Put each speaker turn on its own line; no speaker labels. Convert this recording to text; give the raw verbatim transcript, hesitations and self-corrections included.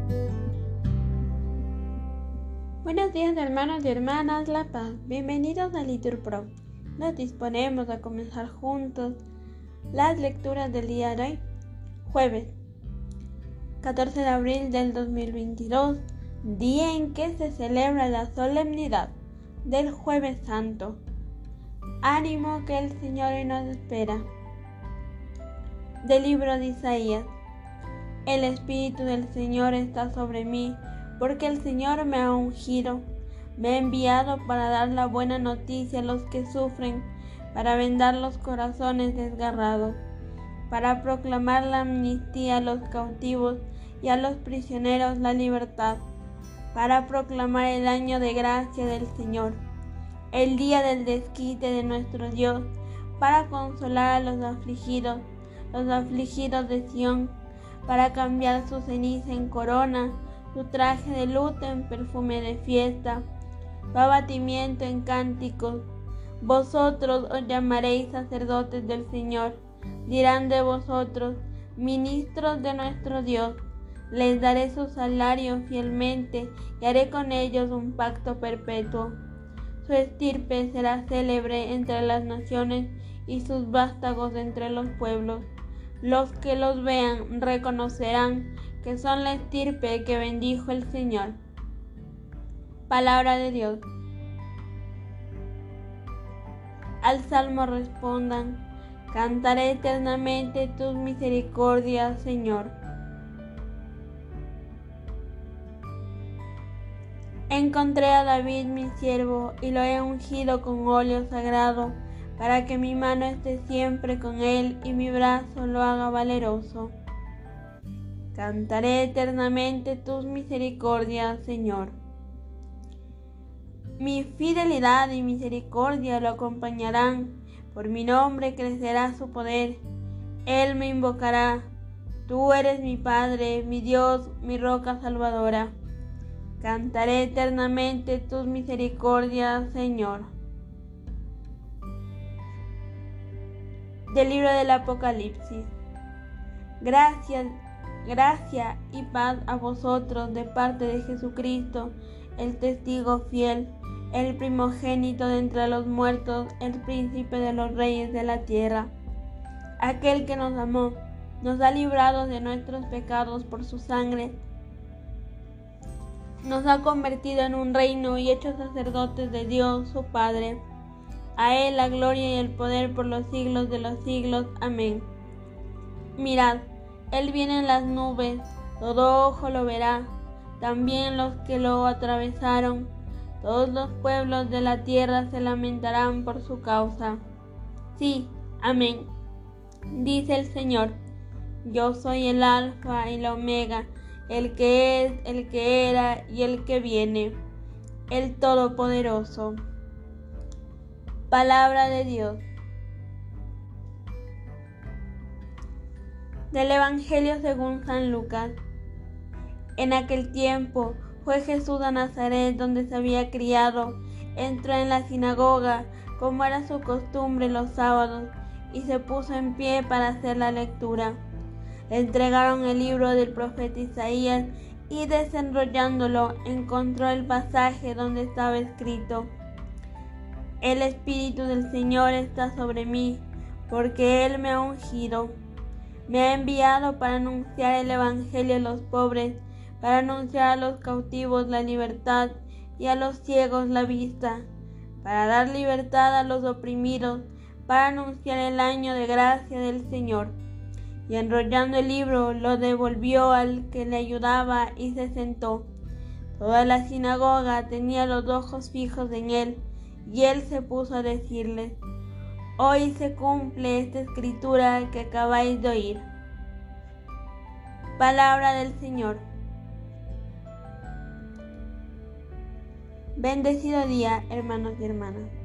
Buenos días, hermanos y hermanas La Paz. Bienvenidos a LiturPro. Nos disponemos a comenzar juntos las lecturas del día de hoy, jueves catorce de abril del dos mil veintidós, día en que se celebra la solemnidad del Jueves Santo. Ánimo, que el Señor hoy nos espera. Del libro de Isaías. El Espíritu del Señor está sobre mí, porque el Señor me ha ungido, me ha enviado para dar la buena noticia a los que sufren, para vendar los corazones desgarrados, para proclamar la amnistía a los cautivos y a los prisioneros la libertad, para proclamar el año de gracia del Señor, el día del desquite de nuestro Dios, para consolar a los afligidos, los afligidos de Sión, para cambiar su ceniza en corona, su traje de luto en perfume de fiesta, su abatimiento en cánticos. Vosotros os llamaréis sacerdotes del Señor, dirán de vosotros, ministros de nuestro Dios. Les daré su salario fielmente y haré con ellos un pacto perpetuo. Su estirpe será célebre entre las naciones y sus vástagos entre los pueblos. Los que los vean reconocerán que son la estirpe que bendijo el Señor. Palabra de Dios. Al salmo respondan: cantaré eternamente tus misericordias, Señor. Encontré a David mi siervo y lo he ungido con óleo sagrado, para que mi mano esté siempre con él y mi brazo lo haga valeroso. Cantaré eternamente tus misericordias, Señor. Mi fidelidad y misericordia lo acompañarán, por mi nombre crecerá su poder. Él me invocará: tú eres mi Padre, mi Dios, mi roca salvadora. Cantaré eternamente tus misericordias, Señor. Del libro del Apocalipsis. Gracias, gracia y paz a vosotros de parte de Jesucristo, el testigo fiel, el primogénito de entre los muertos, el príncipe de los reyes de la tierra. Aquel que nos amó, nos ha librado de nuestros pecados por su sangre, nos ha convertido en un reino y hecho sacerdotes de Dios, su Padre. A Él la gloria y el poder por los siglos de los siglos. Amén. Mirad, Él viene en las nubes, todo ojo lo verá, también los que lo atravesaron. Todos los pueblos de la tierra se lamentarán por su causa. Sí, amén. Dice el Señor: yo soy el Alfa y la Omega, el que es, el que era y el que viene, el Todopoderoso. Palabra de Dios. Del Evangelio según San Lucas. En aquel tiempo fue Jesús a Nazaret, donde se había criado. Entró en la sinagoga, como era su costumbre los sábados, y se puso en pie para hacer la lectura. Le entregaron el libro del profeta Isaías, y desenrollándolo encontró el pasaje donde estaba escrito: el Espíritu del Señor está sobre mí, porque Él me ha ungido. Me ha enviado para anunciar el Evangelio a los pobres, para anunciar a los cautivos la libertad y a los ciegos la vista, para dar libertad a los oprimidos, para anunciar el año de gracia del Señor. Y enrollando el libro lo devolvió al que le ayudaba y se sentó. Toda la sinagoga tenía los ojos fijos en él, y él se puso a decirles: hoy se cumple esta escritura que acabáis de oír. Palabra del Señor. Bendecido día, hermanos y hermanas.